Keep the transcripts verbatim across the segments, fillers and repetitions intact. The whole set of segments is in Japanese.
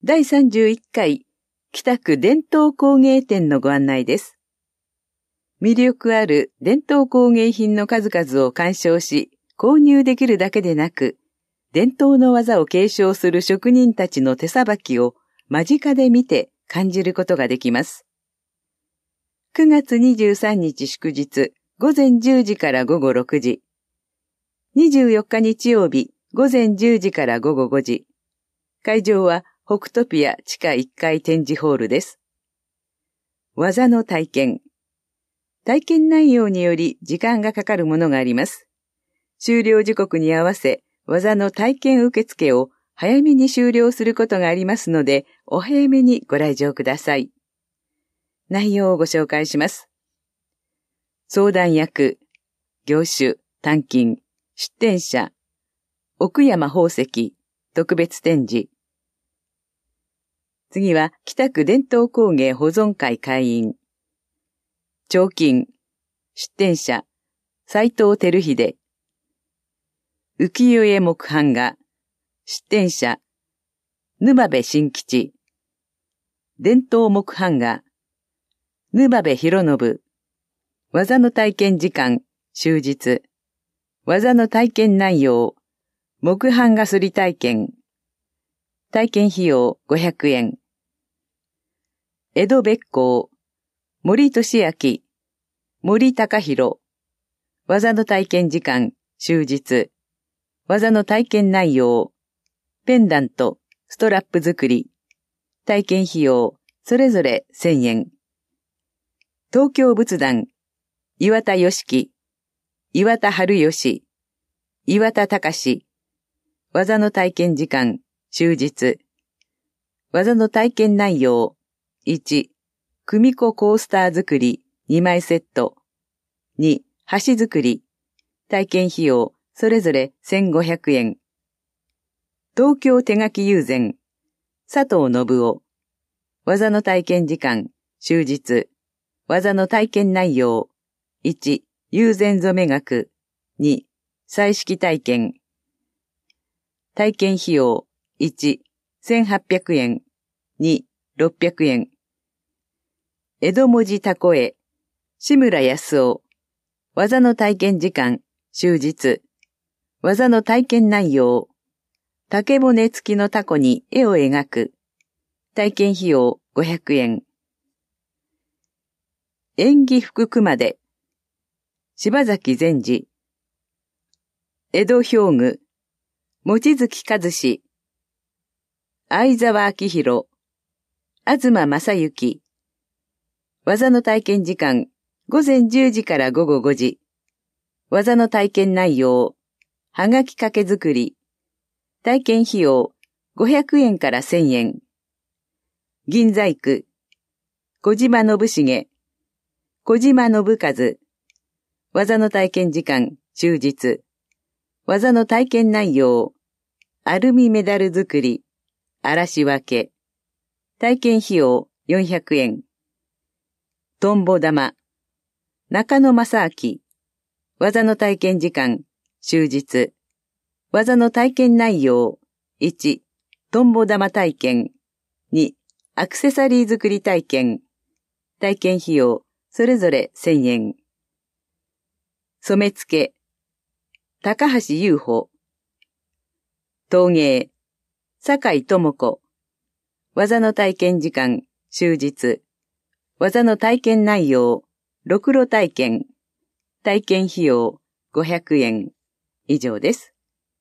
だいさんじゅういっかい北区伝統工芸展のご案内です。魅力ある伝統工芸品の数々を鑑賞し、購入できるだけでなく、伝統の技を継承する職人たちの手さばきを間近で見て感じることができます。くがつにじゅうさんにち祝日、ごぜんじゅうじからごごろくじ。にじゅうよっか日曜日、ごぜんじゅうじからごごごじ。会場は北トピア地下いっかい展示ホールです。技の体験。体験内容により時間がかかるものがあります。終了時刻に合わせ、技の体験受付を早めに終了することがありますので、お早めにご来場ください。内容をご紹介します。相談役、業種、単金、出展者、奥山宝石、特別展示。次は北区伝統工芸保存会会員。彫金、出展者、斉藤照秀。浮世絵木版画、出展者、沼部新吉。伝統木版画、沼部博信。技の体験時間、終日。技の体験内容、木版画すり体験。体験費用ごひゃくえん。江戸別行、森俊明、森隆弘。技の体験時間、終日。技の体験内容、ペンダント、ストラップ作り。体験費用、それぞれせんえん。東京仏壇、岩田良樹、岩田春吉、岩田隆。技の体験時間、終日。技の体験内容、いち、組子コースター作りにまいセット。に、箸作り。体験費用、それぞれせんごひゃくえん。東京手書き友禅、佐藤信夫。技の体験時間、終日。技の体験内容、いち、友禅染め学。に、彩色体験。体験費用、いち、せんはっぴゃくえん。に、ろっぴゃくえん。江戸文字たこ絵、志村康夫。技の体験時間、終日。技の体験内容、竹骨付きのタコに絵を描く。体験費用ごひゃくえん。演技服熊手、柴崎善治。江戸表具、望月和志。相沢明宏、東正幸。技の体験時間、ごぜんじゅうじからごごごじ。技の体験内容、はがき掛け作り。体験費用、ごひゃくえんからせんえん。銀細工、小島信重、小島信和。技の体験時間、終日。技の体験内容、アルミメダル作り、嵐分け。体験費用よんひゃくえん。トンボ玉、中野正明。技の体験時間、終日。技の体験内容、いち、トンボ玉体験。に、アクセサリー作り体験。体験費用、それぞれせんえん。染付け、高橋優穂。陶芸、酒井智子。技の体験時間、終日。技の体験内容、ろくろ体験。体験費用、ごひゃくえん。以上です。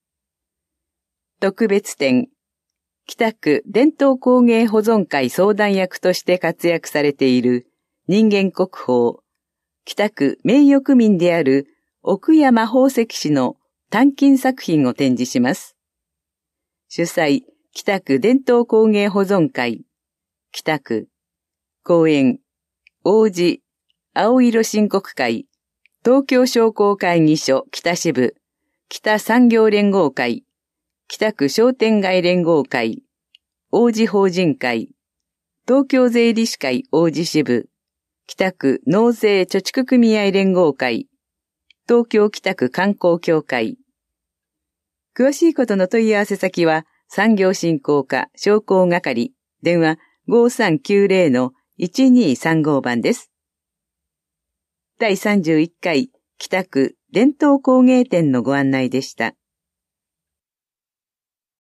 特別展、北区伝統工芸保存会相談役として活躍されている人間国宝、北区名誉区民である奥山宝石氏の鍛金作品を展示します。主催、北区伝統工芸保存会、北区、公演、王子、青色申告会、東京商工会議所北支部、北産業連合会、北区商店街連合会、王子法人会、東京税理士会王子支部、北区納税貯蓄組合連合会、東京北区観光協会。詳しいことの問い合わせ先は、 産業振興課商工係、電話 ごさんきゅうゼロ のいちにさんご 番です。だいさんじゅういっかい北区伝統工芸展のご案内でした。